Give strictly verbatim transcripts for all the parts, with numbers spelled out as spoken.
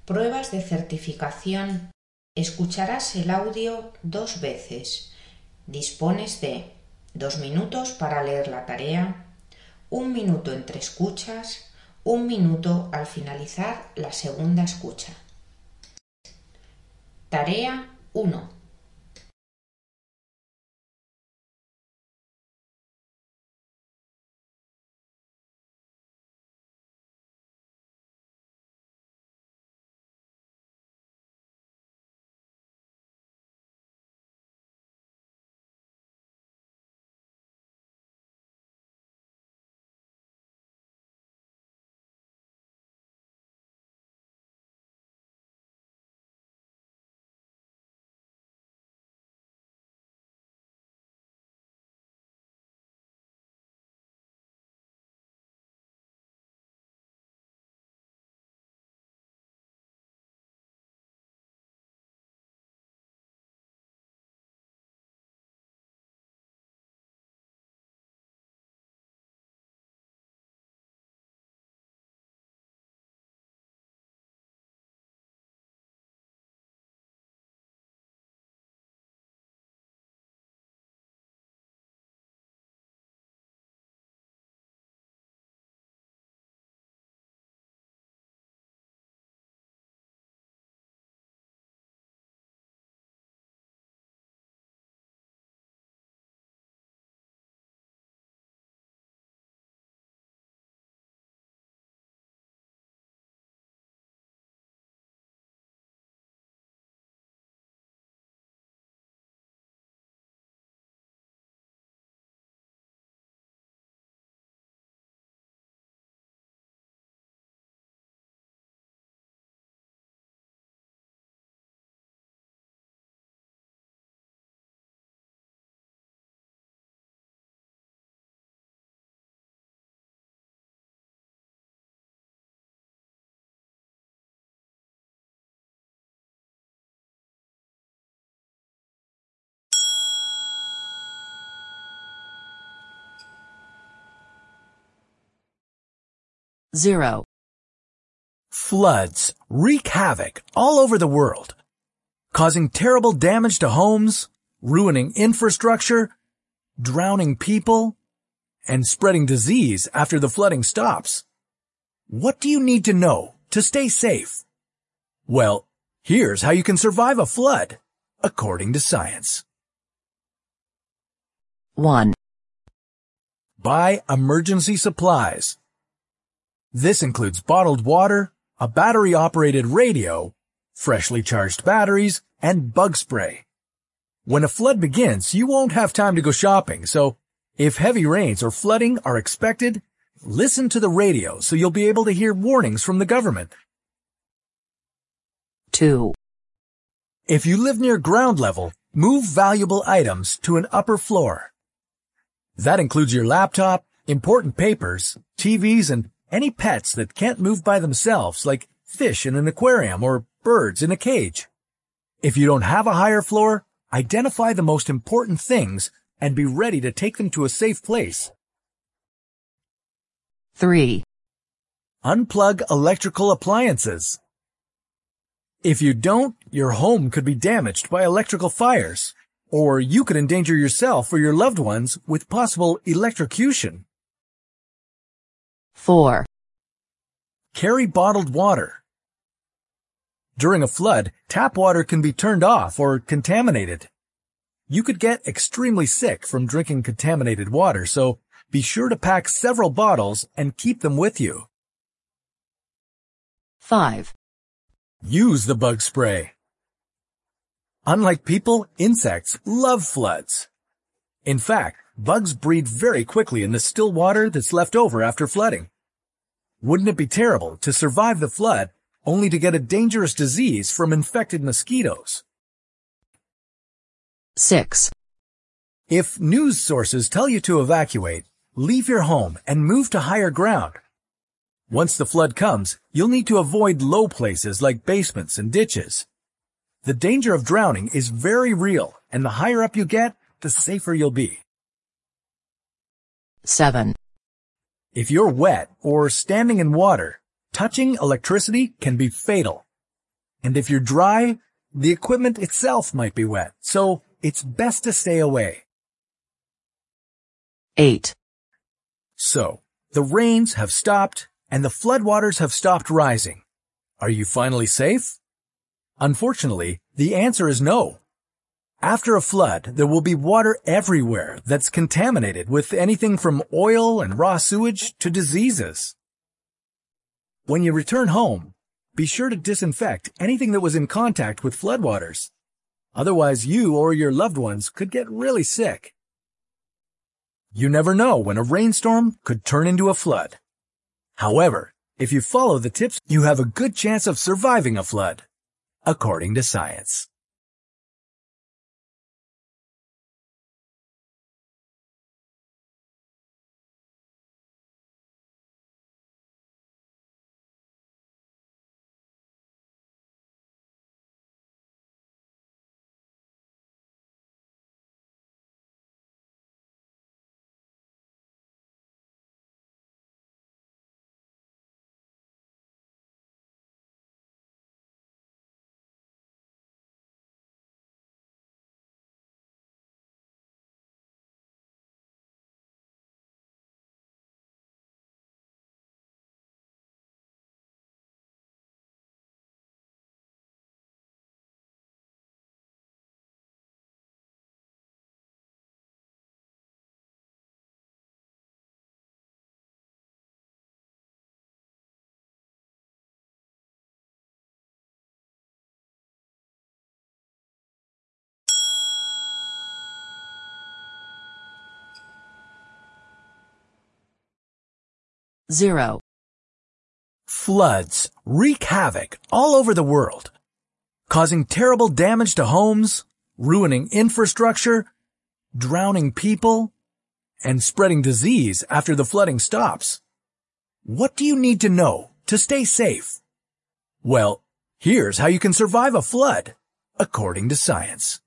Pruebas de certificación. Escucharás el audio dos veces. Dispones de dos minutos para leer la tarea, un minuto entre escuchas, un minuto al finalizar la segunda escucha. Tarea uno. Zero. Floods wreak havoc all over the world, causing terrible damage to homes, ruining infrastructure, drowning people, and spreading disease after the flooding stops. What do you need to know to stay safe? Well, here's how you can survive a flood, according to science. One. Buy emergency supplies. This includes bottled water, a battery-operated radio, freshly charged batteries, and bug spray. When a flood begins, you won't have time to go shopping, so if heavy rains or flooding are expected, listen to the radio so you'll be able to hear warnings from the government. Two. If you live near ground level, move valuable items to an upper floor. That includes your laptop, important papers, T Vs, and any pets that can't move by themselves, like fish in an aquarium or birds in a cage. If you don't have a higher floor, identify the most important things and be ready to take them to a safe place. Three. Unplug electrical appliances. If you don't, your home could be damaged by electrical fires, or you could endanger yourself or your loved ones with possible electrocution. Four. Carry bottled water. During a flood, tap water can be turned off or contaminated. You could get extremely sick from drinking contaminated water, so be sure to pack several bottles and keep them with you. Five. Use the bug spray. Unlike people, insects love floods. In fact, bugs breed very quickly in the still water that's left over after flooding. Wouldn't it be terrible to survive the flood only to get a dangerous disease from infected mosquitoes? Six. If news sources tell you to evacuate, leave your home and move to higher ground. Once the flood comes, you'll need to avoid low places like basements and ditches. The danger of drowning is very real, and the higher up you get, the safer you'll be. Seven. If you're wet or standing in water, touching electricity can be fatal. And if you're dry, the equipment itself might be wet, so it's best to stay away. eight. So, the rains have stopped and the floodwaters have stopped rising. Are you finally safe? Unfortunately, the answer is no. After a flood, there will be water everywhere that's contaminated with anything from oil and raw sewage to diseases. When you return home, be sure to disinfect anything that was in contact with floodwaters. Otherwise, you or your loved ones could get really sick. You never know when a rainstorm could turn into a flood. However, if you follow the tips, you have a good chance of surviving a flood, according to science. zero. Floods wreak havoc all over the world, causing terrible damage to homes, ruining infrastructure, drowning people, and spreading disease after the flooding stops. What do you need to know to stay safe? Well, here's how you can survive a flood, according to science.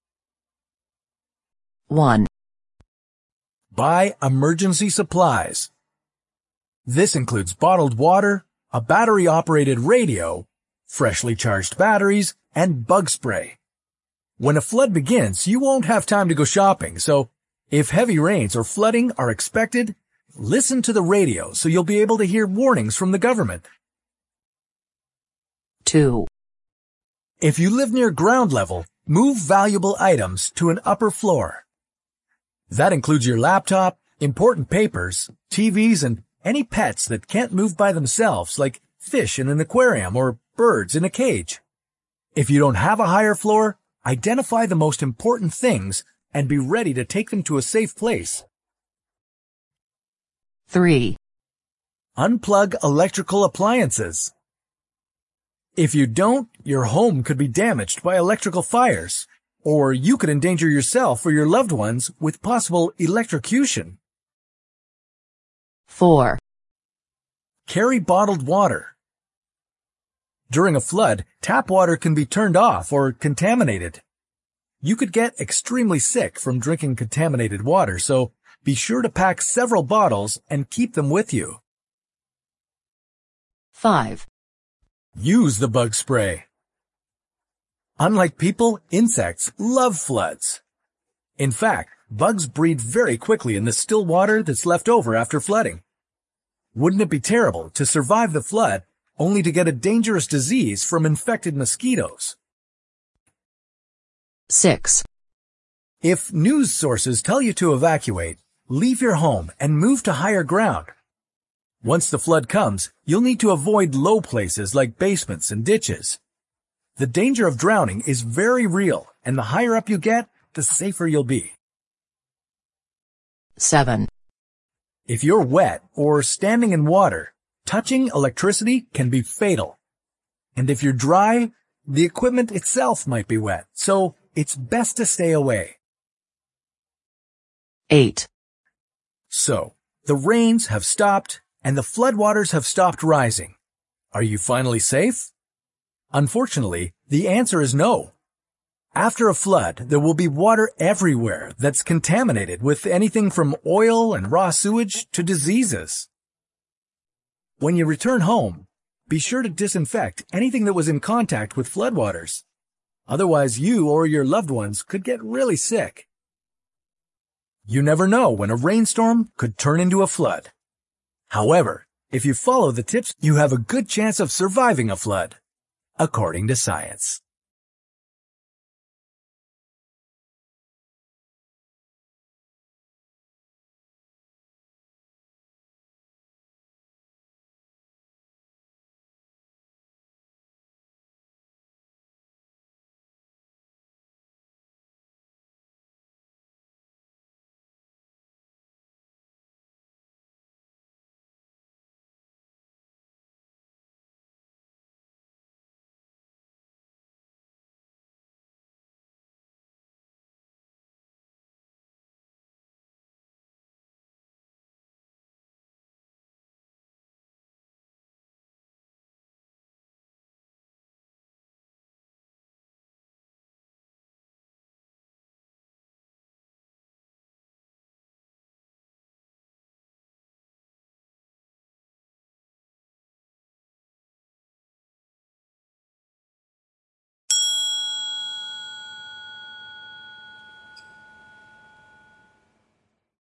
one. Buy emergency supplies. This includes bottled water, a battery-operated radio, freshly charged batteries, and bug spray. When a flood begins, you won't have time to go shopping, so if heavy rains or flooding are expected, listen to the radio so you'll be able to hear warnings from the government. two. If you live near ground level, move valuable items to an upper floor. That includes your laptop, important papers, T Vs, and any pets that can't move by themselves, like fish in an aquarium or birds in a cage. If you don't have a higher floor, identify the most important things and be ready to take them to a safe place. three. Unplug electrical appliances. If you don't, your home could be damaged by electrical fires, or you could endanger yourself or your loved ones with possible electrocution. four. Carry bottled water. During a flood, tap water can be turned off or contaminated. You could get extremely sick from drinking contaminated water, so be sure to pack several bottles and keep them with you. five. Use the bug spray. Unlike people, insects love floods. In fact, bugs breed very quickly in the still water that's left over after flooding. Wouldn't it be terrible to survive the flood only to get a dangerous disease from infected mosquitoes? six. If news sources tell you to evacuate, leave your home and move to higher ground. Once the flood comes, you'll need to avoid low places like basements and ditches. The danger of drowning is very real, and the higher up you get, the safer you'll be. seven. If you're wet or standing in water, touching electricity can be fatal. And if you're dry, the equipment itself might be wet, so it's best to stay away. eight. So, the rains have stopped and the floodwaters have stopped rising. Are you finally safe? Unfortunately, the answer is no. After a flood, there will be water everywhere that's contaminated with anything from oil and raw sewage to diseases. When you return home, be sure to disinfect anything that was in contact with floodwaters. Otherwise, you or your loved ones could get really sick. You never know when a rainstorm could turn into a flood. However, if you follow the tips, you have a good chance of surviving a flood, according to science.